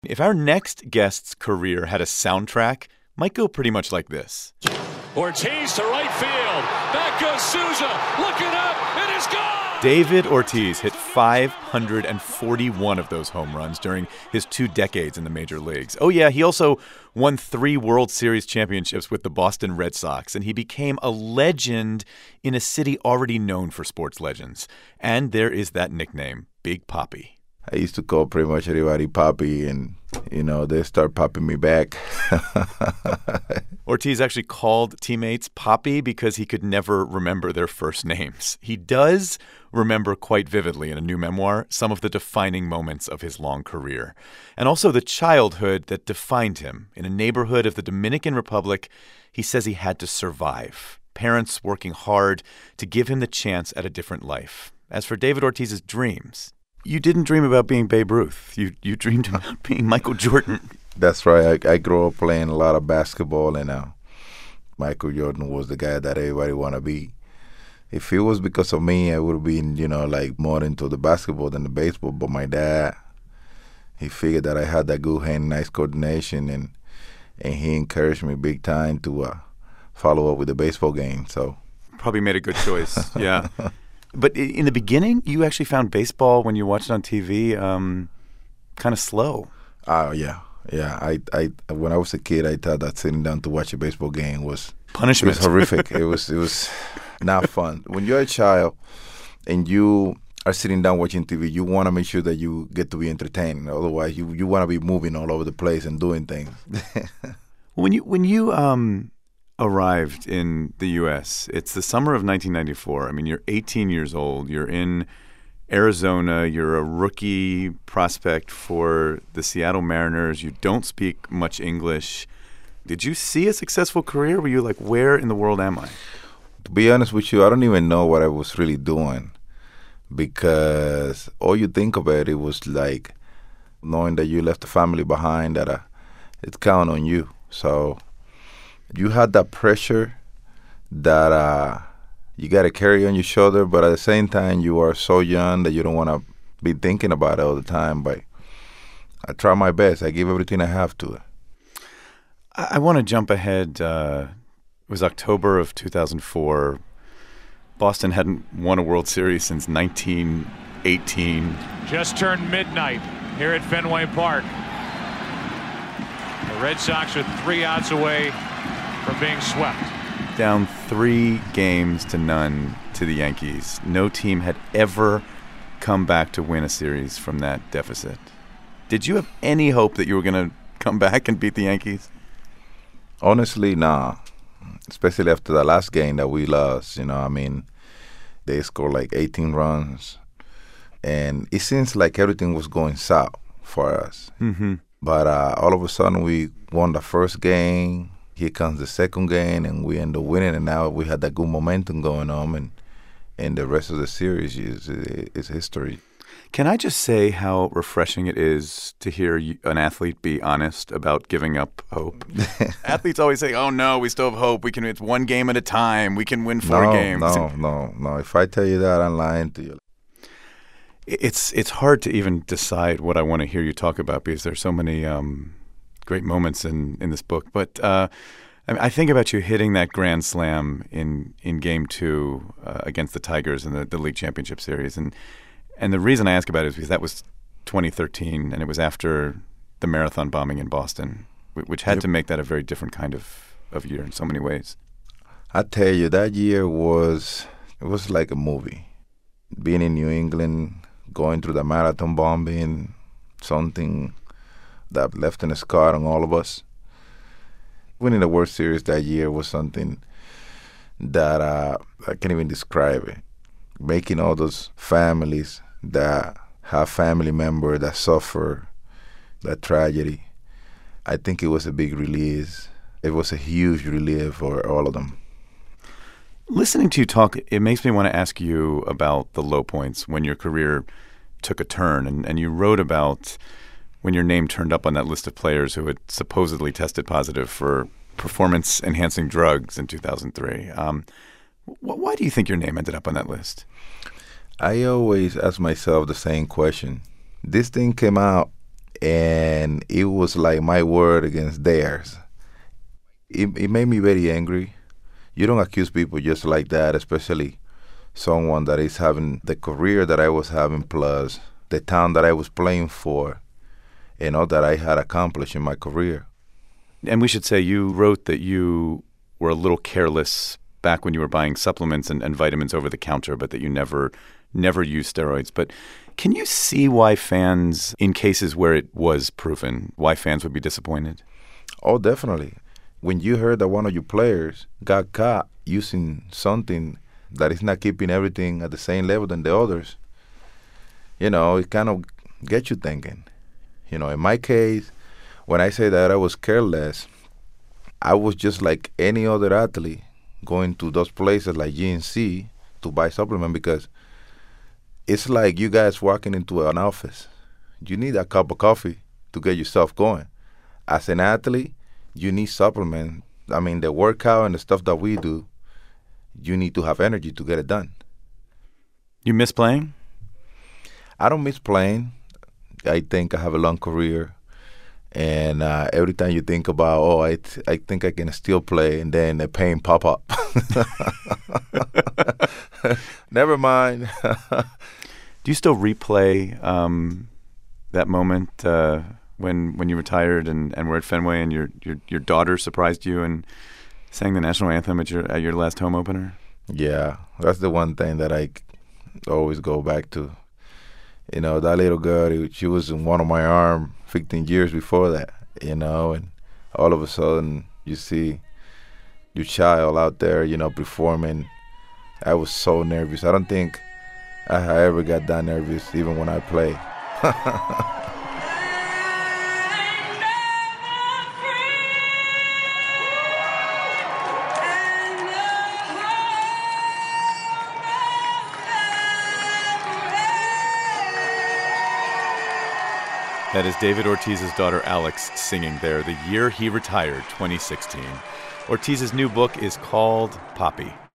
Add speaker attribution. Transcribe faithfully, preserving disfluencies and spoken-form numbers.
Speaker 1: If our next guest's career had a soundtrack, might go pretty much like this.
Speaker 2: Ortiz to right field. Back goes Souza. Looking up. It is gone.
Speaker 1: David Ortiz hit five hundred forty-one of those home runs during his two decades in the major leagues. Oh, yeah, he also won three World Series championships with the Boston Red Sox, and he became a legend in a city already known for sports legends. And there is that nickname, Big Papi.
Speaker 3: I used to call pretty much everybody Papi, and, you know, they start popping me back.
Speaker 1: Ortiz actually called teammates Papi because he could never remember their first names. He does remember quite vividly in a new memoir some of the defining moments of his long career, and also the childhood that defined him. In a neighborhood of the Dominican Republic, he says he had to survive, parents working hard to give him the chance at a different life. As for David Ortiz's dreams, you didn't dream about being Babe Ruth. You you dreamed about being Michael Jordan.
Speaker 3: That's right. I, I grew up playing a lot of basketball, and uh, Michael Jordan was the guy that everybody want to be. If it was because of me, I would have been, you know, like more into the basketball than the baseball. But my dad, he figured that I had that good hand, nice coordination, and and he encouraged me big time to uh, follow up with the baseball game. So
Speaker 1: probably made a good choice. Yeah. But in the beginning, you actually found baseball when you watched it on T V um, kind of slow.
Speaker 3: Oh, uh, yeah. Yeah. I, I, when I was a kid, I thought that sitting down to watch a baseball game was
Speaker 1: punishment.
Speaker 3: It was horrific. it was it was not fun. When you're a child and you are sitting down watching T V, you want to make sure that you get to be entertained. Otherwise, you, you want to be moving all over the place and doing things.
Speaker 1: when you when you um. arrived in the U S, it's the summer of nineteen ninety-four. I mean, you're eighteen years old. You're in Arizona. You're a rookie prospect for the Seattle Mariners. You don't speak much English. Did you see a successful career? Were you like, where in the world am I?
Speaker 3: To be honest with you, I don't even know what I was really doing, because all you think about it was like knowing that you left the family behind, that uh, it's count on you. So you had that pressure that uh, you got to carry on your shoulder, but at the same time, you are so young that you don't want to be thinking about it all the time. But I try my best. I give everything I have to it.
Speaker 1: I, I want to jump ahead. Uh, it was October of two thousand four. Boston hadn't won a World Series since nineteen eighteen.
Speaker 2: Just turned midnight here at Fenway Park. The Red Sox are three outs away from being swept.
Speaker 1: Down three games to none to the Yankees. No team had ever come back to win a series from that deficit. Did you have any hope that you were going to come back and beat the Yankees?
Speaker 3: Honestly, nah. Especially after the last game that we lost. You know, I mean, they scored like eighteen runs. And it seems like everything was going south for us.
Speaker 1: Mm-hmm.
Speaker 3: But uh, all of a sudden, we won the first game. Here comes the second game, and we end up winning. And now we had that good momentum going on, and and the rest of the series is is history.
Speaker 1: Can I just say how refreshing it is to hear an athlete be honest about giving up hope? Athletes always say, "Oh no, we still have hope. We can. It's one game at a time. We can win four
Speaker 3: no,
Speaker 1: games."
Speaker 3: No, no, no. If I tell you that, I'm lying to you.
Speaker 1: It's it's hard to even decide what I want to hear you talk about because there's so many um, great moments in, in this book. But uh, I, mean, I think about you hitting that grand slam in in Game Two uh, against the Tigers in the, the League Championship Series, and and the reason I ask about it is because that was twenty thirteen, and it was after the marathon bombing in Boston, which had
Speaker 3: yep.
Speaker 1: to make that a very different kind of, of year in so many ways.
Speaker 3: I tell you, that year was it was like a movie. Being in New England, going through the marathon bombing, something that left a scar on all of us. Winning the World Series that year was something that uh, I can't even describe it. Making all those families that have family members that suffer that tragedy, I think it was a big release. It was a huge relief for all of them.
Speaker 1: Listening to you talk, it makes me want to ask you about the low points when your career took a turn. And, and you wrote about when your name turned up on that list of players who had supposedly tested positive for performance-enhancing drugs in two thousand three. Um, wh- why do you think your name ended up on that list?
Speaker 3: I always ask myself the same question. This thing came out, and it was like my word against theirs. It, it made me very angry. You don't accuse people just like that, especially someone that is having the career that I was having, plus the town that I was playing for, and all that I had accomplished in my career.
Speaker 1: And we should say you wrote that you were a little careless back when you were buying supplements and, and vitamins over the counter, but that you never never used steroids. But can you see why fans, in cases where it was proven, why fans would be disappointed?
Speaker 3: Oh, definitely. When you heard that one of your players got caught using something that is not keeping everything at the same level than the others, you know, it kind of gets you thinking. You know, in my case, when I say that I was careless, I was just like any other athlete going to those places like G N C to buy supplement, because it's like you guys walking into an office. You need a cup of coffee to get yourself going. As an athlete, you need supplement. I mean, the workout and the stuff that we do, you need to have energy to get it done.
Speaker 1: You miss playing?
Speaker 3: I don't miss playing. I think I have a long career. And uh, every time you think about, oh, I, th- I think I can still play, and then the pain pop up. Never mind.
Speaker 1: Do you still replay um, that moment uh, when when you retired and, and were at Fenway and your, your your daughter surprised you and sang the national anthem at your at your last home opener?
Speaker 3: Yeah, that's the one thing that I always go back to. You know, that little girl, she was in one of my arms fifteen years before that, you know, and all of a sudden you see your child out there, you know, performing. I was so nervous. I don't think I ever got that nervous, even when I play.
Speaker 1: That is David Ortiz's daughter, Alex, singing there, the year he retired, twenty sixteen. Ortiz's new book is called Papi.